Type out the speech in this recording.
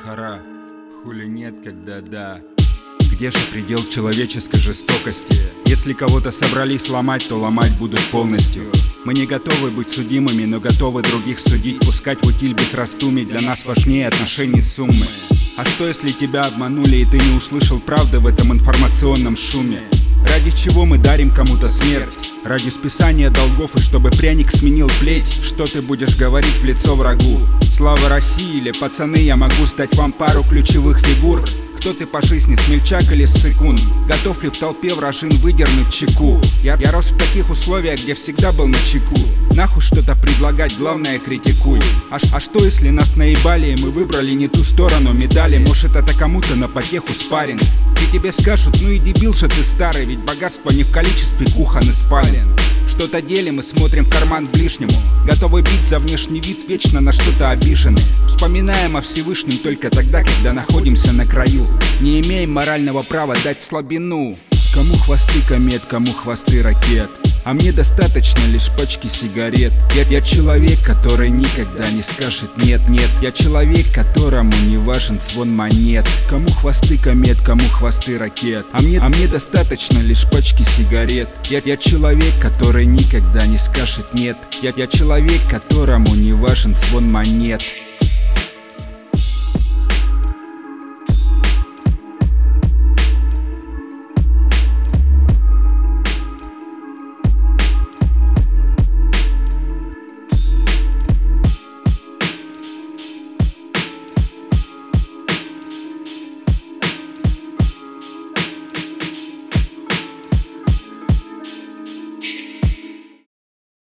хара, хули нет, когда да. Где же предел человеческой жестокости? Если кого-то собрались ломать, то ломать будут полностью. Мы не готовы быть судимыми, но готовы других судить. Пускать в утиль без раздумий, для нас важнее отношений суммы. А что если тебя обманули и ты не услышал правды в этом информационном шуме? Ради чего мы дарим кому-то смерть? Ради списания долгов и чтобы пряник сменил плеть. Что ты будешь говорить в лицо врагу? Слава России или пацаны, я могу стать вам пару ключевых фигур. Кто ты по жизни, смельчак или ссыкун? Готов ли в толпе вражин выдернуть чеку? Я рос в таких условиях, где всегда был начеку. Нахуй что-то предлагать, главное критикуй. А что если нас наебали и мы выбрали не ту сторону медали? Может это кому-то на потеху спарринг? И тебе скажут, ну и дебил же ты старый, ведь богатство не в количестве кухон и спален. Что-то делим и смотрим в карман ближнему, готовы бить за внешний вид, вечно на что-то обижены. Вспоминаем о Всевышнем только тогда, когда находимся на краю. Не имеем морального права дать слабину. Кому хвосты комет, кому хвосты ракет, а мне достаточно лишь пачки сигарет. Я человек, который никогда не скажет нет. Я человек, которому не важен звон монет. Кому хвосты комет, кому хвосты ракет, а мне достаточно лишь пачки сигарет. Я человек, который никогда не скажет нет. Я человек, которому не важен звон монет.